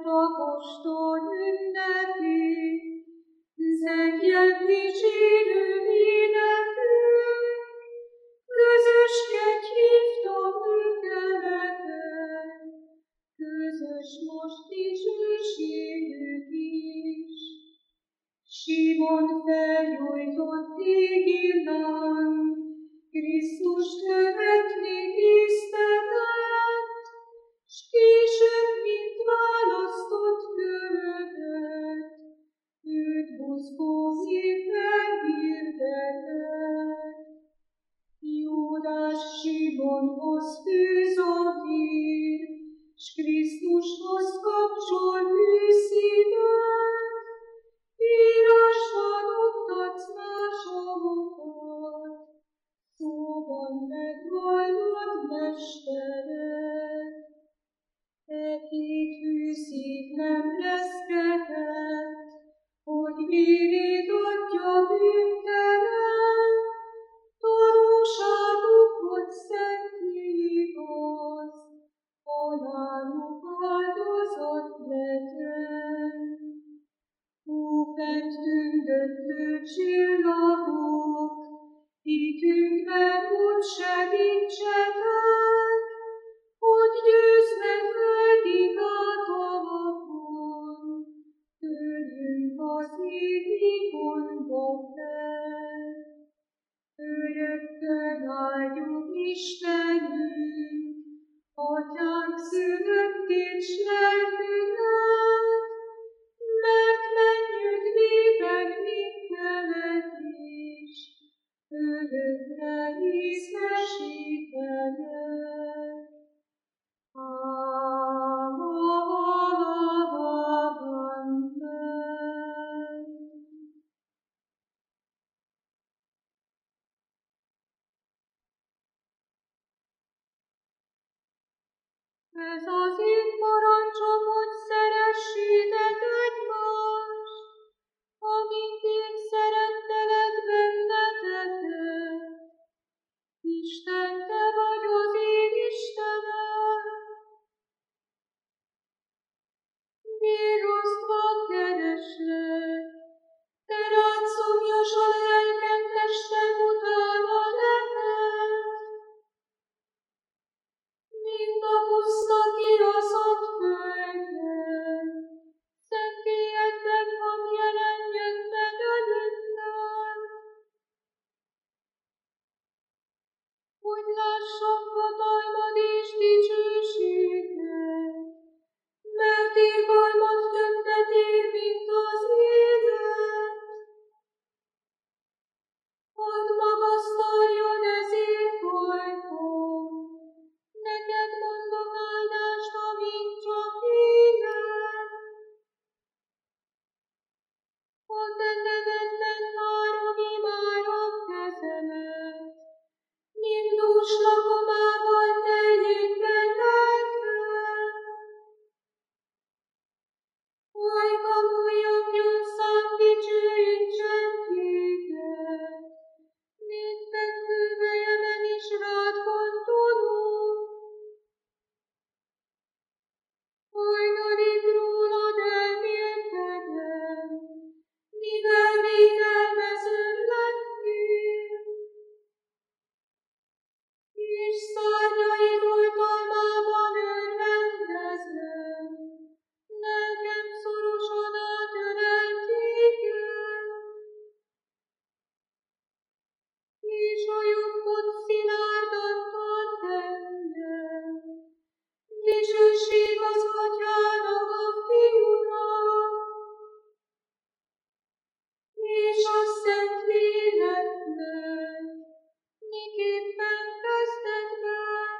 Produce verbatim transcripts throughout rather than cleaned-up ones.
apostol ünnepét, zengjen dicsérő énekünk, közöskedj hívtam őkeleket, közös most dicsőségük is. Simon felgyújtott égillán, Krisztust követni késztetett, s később, mint választott követ, őt buzgó szívvel hirdetett. Júdás Simonhoz fűz a vér, s Krisztushoz kapcsol hűszívet, írásban oktatsz másokat, szóban megvallod mestered. E két hűszív nem reszketett, hogy vérét adja bűntelen, tanúságukot szentté igaz, haláluk áldozat legyen. Ó, fent tündöklő csillagok, hitünkben úgy segítsetek, hogy győzve földi gátalakon, törjünk az égi gondba fel. Örökkön áldjuk Istenünk, Atyánk szülöttét s lelkünket, mert mennyünkben minket is, örökre részesítenek. Amen. Ez az én parancsom, hogy szeressétek egymást, amint én szerettelek benneteket. Isten, te vagy az én Istenem. Vérosztva kereslek, te rád szomjas a lelkem, testem utána neked. Mint a puszta kiraszott földön, szentélyedben hadd jelenjen meg előttem. Hogy lássam hatalmad és dicsőséged, mert irgalmat többet ér, mint az élet. Hadd magasztaljon ezért ajkam, neked mondok áldást, amint csak élek. A te nevedben várom imárom kezemet, mint dús lakomával teljék bennettem. Ajkam újjongjon szám dicsőítsen téged, mint fekvő helyemen is rád gondolok. Hajnalig rólad elmélkedem, mivel védelmezőm lettél, és szárnyaid oltalmában örvendezem, lelkem szorosan átölel téged, és a jobbot szilárdan tart engem. Dicsőség az Atyának, a Fiúnak, és a Szentléleknek, miképpen kezdetben,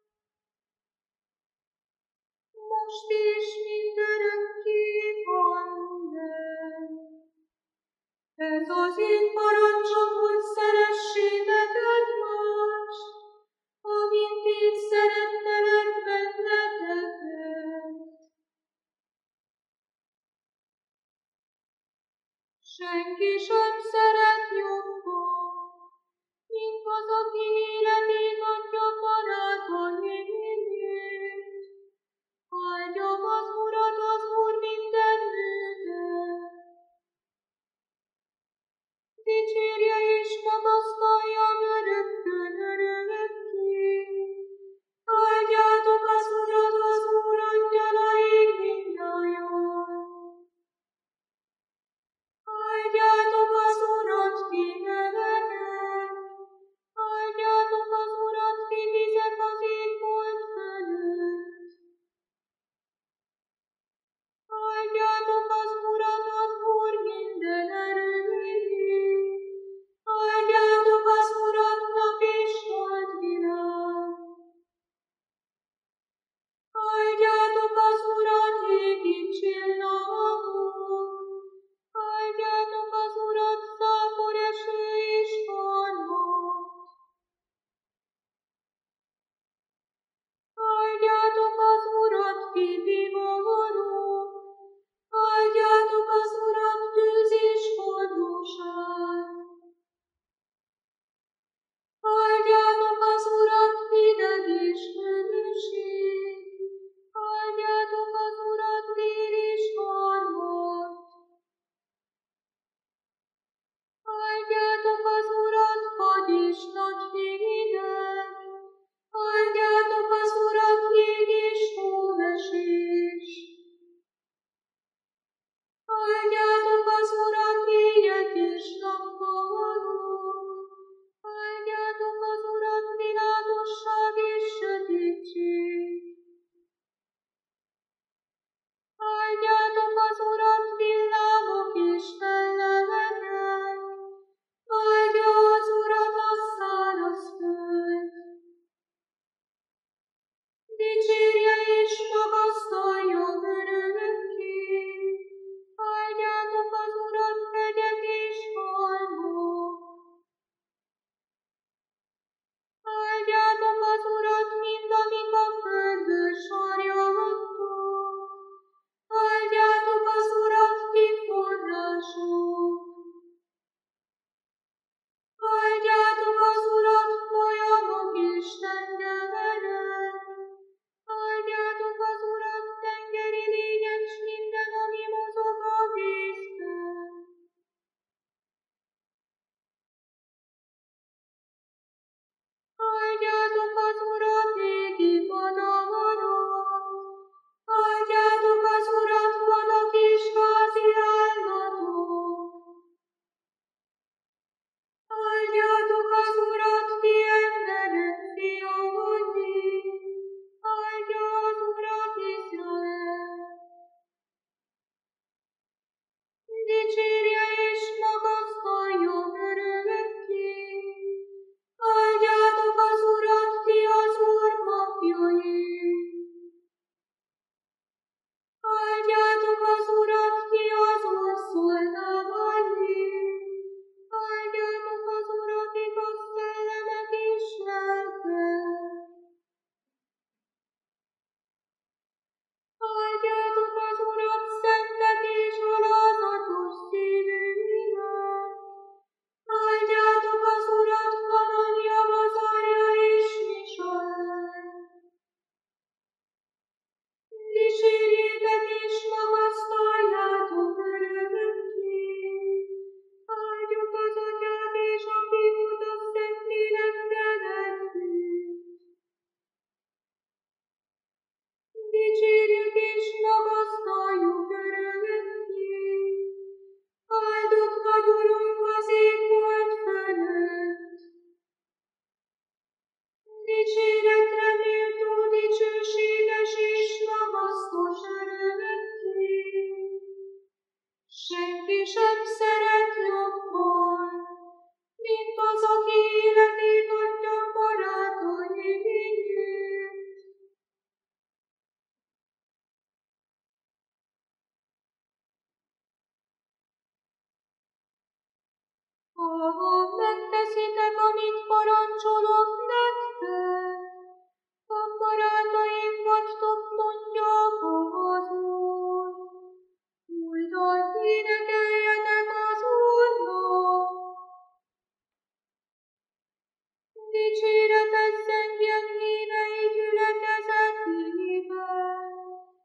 most és mindörökké. Amen. Ez az én parancsom, hogy szeressétek egymást, amint én szerettelek benneteket. Senki sem szeret jobban, mint az, aki életét adja barátaiért. Áldjam az Urat, az Úr minden nőke. Dicsérje és magasztalja örökkön örökké. Áldjátok az Urat, az Úr angyalai mindnyájan. Áldjátok az Urat, ti nevetek! Áldjátok az Urat, ti vizek az égbolt fölött! Áldjátok az Urat, az Úr minden erői! Áldjátok az Urat, nap és holdvilág! Áldjátok az Urat, égi csillagok! Áldjátok az Urat, zápor eső és harmat! Áldjátok az Urat, ti viharok! Áldjátok az Urat, tűz és forróság! Áldjátok az Urat, hideg és hőség! Áldjátok az Urat, vér és harmat! Áldjátok az Urat, had és nagy hideg! Áldjátok az Urat, jég és hóesés! Áldjátok az Urat, éjek és nappalok! Áldjátok az Urat, világosság és sötétség! Áldjátok az Urat, villámok és fellelegek! Áldja az Urat a száraz föld! Dicsérje és magasztalja örökké! Áldjátok az Urat, hegyek és halmok! Áldjátok az Urat, mind amik a földből sarjadtok! Áldjátok az Urat, ti források! Áldjátok az Urat, folyamok és tengerek! Áldjátok az Urat, tengeri lények, s minden, ami mozog a vízben! Áldjátok az Urat, égi madarak! Áldjátok az Urat, vadak és házi állatok! Áldjátok az Urat, ti emberek fiai! Áldja az Urat Izrael! Dicsérje és magasztalja örökké! Áldjátok az Urat, ti az Úr papjai! Áldjátok az Urat, ti az Úr szolgálai! Áldjátok az Urat, igaz szellemek és lelkek! Áldjátok az Urat, szentek és alázatos szívűek! Áldjátok az Urat, Hananja, Azárja és Misael! Dicsérjétek és magasztaljátok örökké! Áldjuk az Atyát és a Fiút a Szentlélekkel együtt! Dicsérjük és magasztaljuk örökké! Áldott vagy, Urunk, az égbolt fölött! Dicséretre méltó, dicsőséges és magasztos örökké! Senki sem szeret jobban, mint az, aki életét adja barátaiért. Ha megteszitek, amit parancsolok nektek, a barátaim vagytok, mondja az Úr. Új dalt énekeljetek az Úrnak. Dicséretet zengjen hívei gyülekezetében.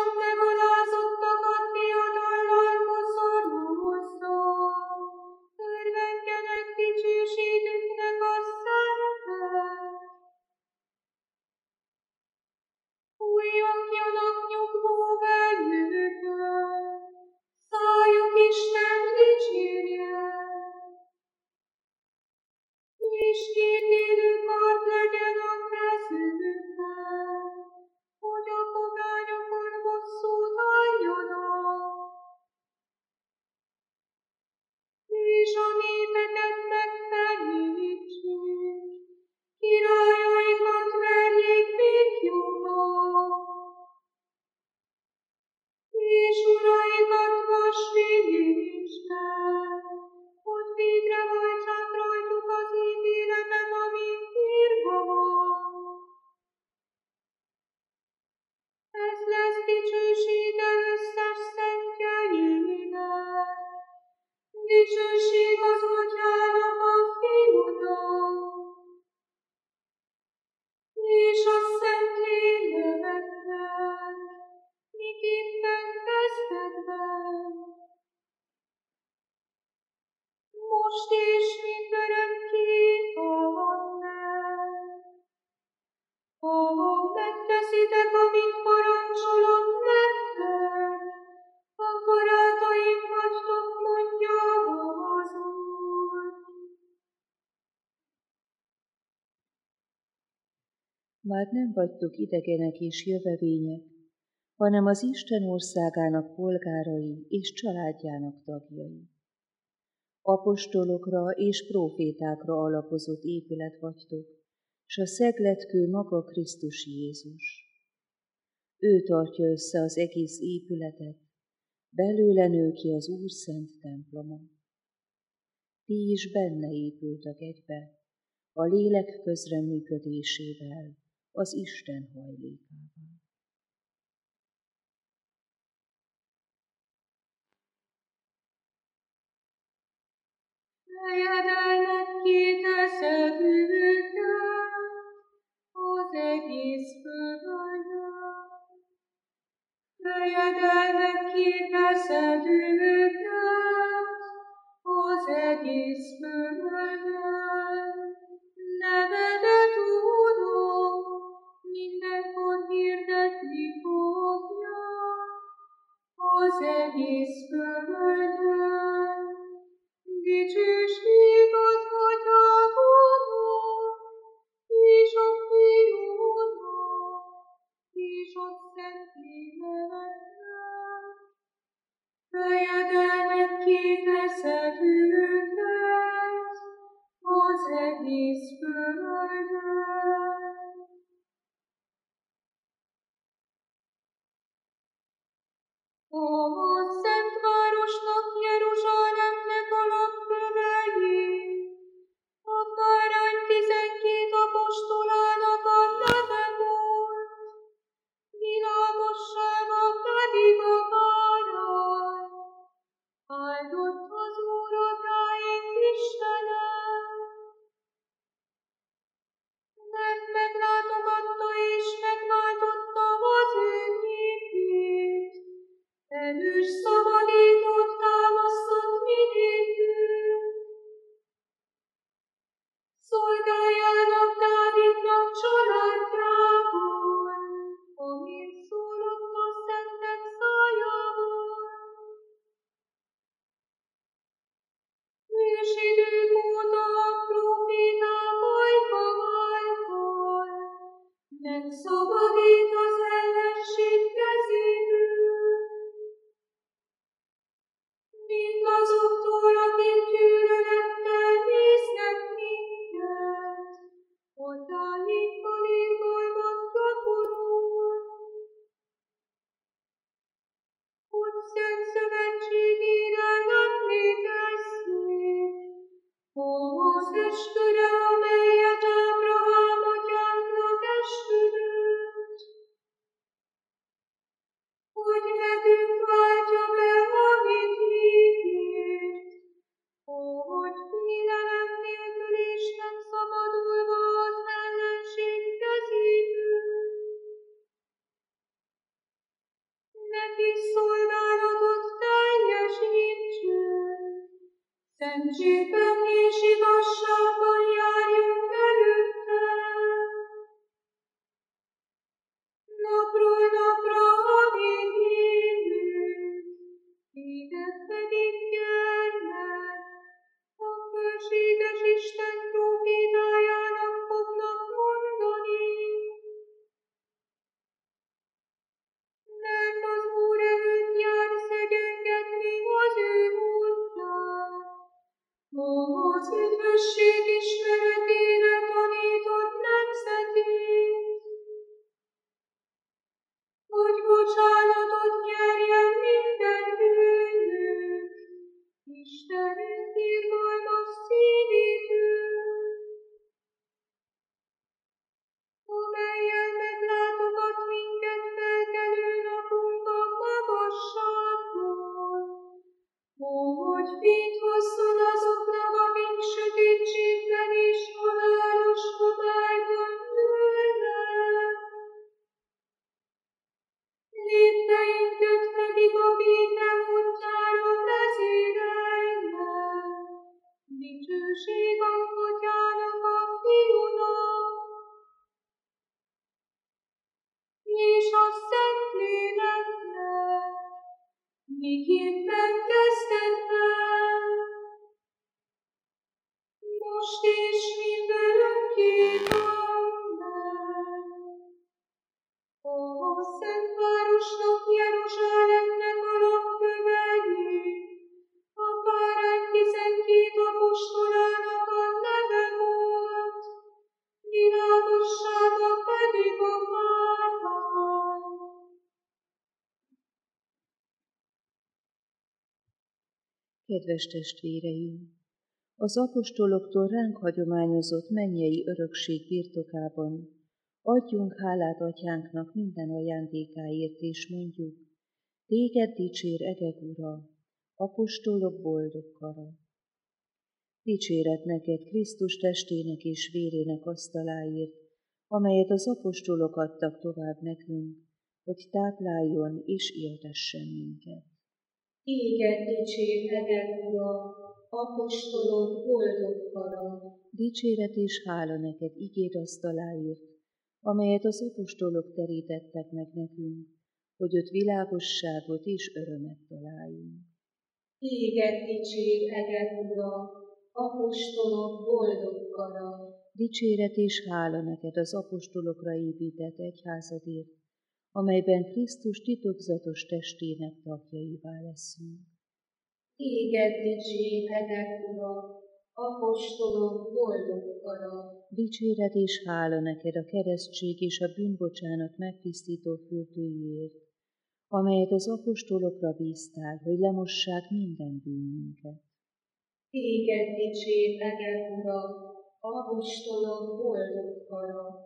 megalázottakat diadallal koszorúzza. Örvendjenek dicsőségüknek a szentek. Újjongjanak nyugvó velőkön, szájuk Isten dicsérje. És kétélű kard legyen a kezükben, hogy a pogányokon bosszút álljanak. És a népeket megfenyítsék, királyaikat verjék béklyóval, és uraikat vasvédésben, hogy végrehajtsák rajtuk az ítéletet, ami írva van. Ez lesz dicsősége összes szentjeinek, dicsőség az Atyának a Fiúnak, és a Szentléleknek, miképpen kezdetben, most és mindörökké. Amen. Ha megteszitek, amit parancsolok nektek, a barátaim vagytok, mondja az Úr. Már nem vagytok idegenek és jövevények, hanem az Isten országának polgárai és családjának tagjai. Apostolokra és prófétákra alapozott épület vagytok, s a szegletkő maga Krisztus Jézus. Ő tartja össze az egész épületet, belőle nő ki az Úr szent temploma. Ti is benne épültek egybe, a lélek közreműködésével, az Isten hajlékával. Fejedelmet kéteszedőket az egész földön. Fejedelmet kéteszedőket az egész földön. Nevedet, Uram, mindenkor hirdetni fogja az egész földön. Dicsőség az Atyának, és a Fiúnak, és a Szentléleknek. Fejedelmet kéteszedőket az egész földön. A szent városnak, Jeruzsálemnek alapkövei, a bárány tizenkét apostolának a neve volt, világossága pedig a bárány. Áldott az Úr atyáink Istene, mert meglátogatta és megváltotta az ő népét. Erős szabadítót támasztott mi nékünk. Szolgáljának Dávidnak családjából, amint szólott a szentek szájából. Ősidők óta a próféták ajka váltól, megszabadít az ellenség kezéből. kis szolgálatot teljesítsük. Szentségben és igazságban járjunk előtte. Napról napra, amíg élünk, téged pedig gyermek, a fölséges Isten prófétájának fognak mondani. Mert az Úr előtt jár szegyengetni az ő útját, az üdvösség ismeretére tanított nemzetét, hogy bocsánatot nyerjen minden bűnünk, Istenünk irgalmas szívítől, amellyel meglátogat minket felkelő napunkban magasságból, hogy fényt hozzon azoknak, akik sötétségben és halálos homályban ülnek. Lépteinket pedig a béke útjára vezérelnek, dicsőség az Atyának, a Fiúnak, és a Szentléleknek, miképpen kezdetben, most és mindörökké. Amen. A Szent Városnak, Jeruzsálemnek a lakkövein, a bárány tizenkét apostolának a neve volt, világossága pedig a bárány. Kedves testvéreim! Az apostoloktól ránk hagyományozott mennyei örökség birtokában adjunk hálát Atyánknak minden ajándékáért, és mondjuk: Téged dicsér egek Ura, apostolok boldog kara. Dicséret neked Krisztus testének és vérének asztaláért, amelyet az apostolok adtak tovább nekünk, hogy tápláljon és éltessen minket. Téged dicsér egek Ura, apostolok boldog kara. Dicséret és hála neked igéd asztaláért, amelyet az apostolok terítettek meg nekünk, hogy ott világosságot és örömet találjunk. Téged dicsér egek Ura, apostolok boldog kara. Dicséret és hála neked az apostolokra épített egyházadért, amelyben Krisztus titokzatos testének tagjaivá leszünk. Téged dicsér egek Ura, apostolok boldog kara. Dicséret és hála neked a keresztség és a bűnbocsánat megtisztító fürdőjéért, amelyet az apostolokra bíztál, hogy lemossák minden bűnünket. Téged dicsér egek Ura, apostolok boldog kara.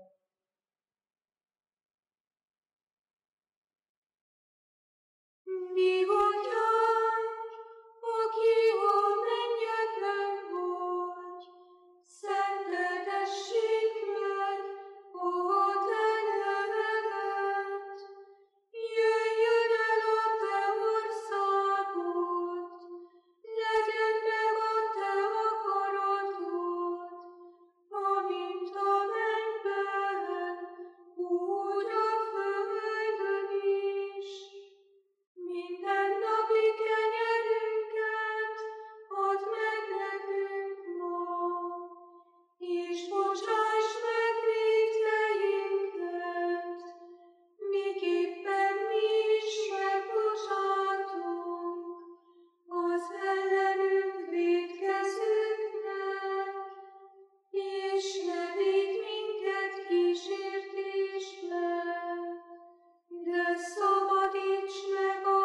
Mi Atyánk, aki a mennyekben vagy, szenteltessék meg a te neved. Jöjjön el a te országod, legyen meg a te akaratod, amint a mennyben, úgy a földön is. Mindennapi kenyerünket add meg nekünk ma, és bocsáss meg vétkeinket, miképpen mi is megbocsátunk az ellenünk vétkezőknek, és ne védj minket kísértésbe, de szabadíts meg a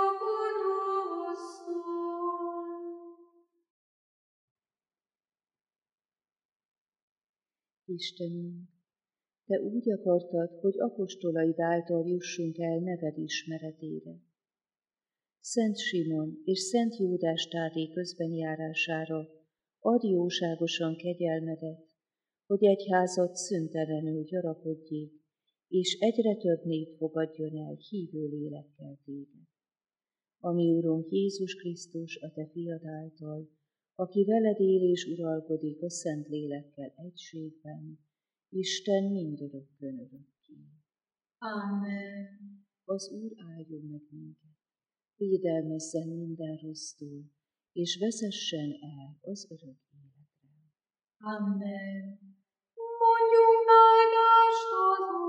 gonosztól. Istenünk, Te úgy akartad, hogy apostolaid által jussunk el neved ismeretére. Szent Simon és Szent Júdás Tádé közbenjárására adj jóságosan kegyelmedet, hogy egyházad szüntelenül gyarapodjék, és egyre több nép fogadjon el hívő lélekkel téged. a mi Urunk Jézus Krisztus, a Te fiad által, aki veled él és uralkodik a Szent Lélekkel egységben, Isten mindörökkön örökké. Amen. Az Úr áldjon meg minket, védelmezzen minden rossztól, és vezessen el az örök életre. Amen. Mondjunk áldást az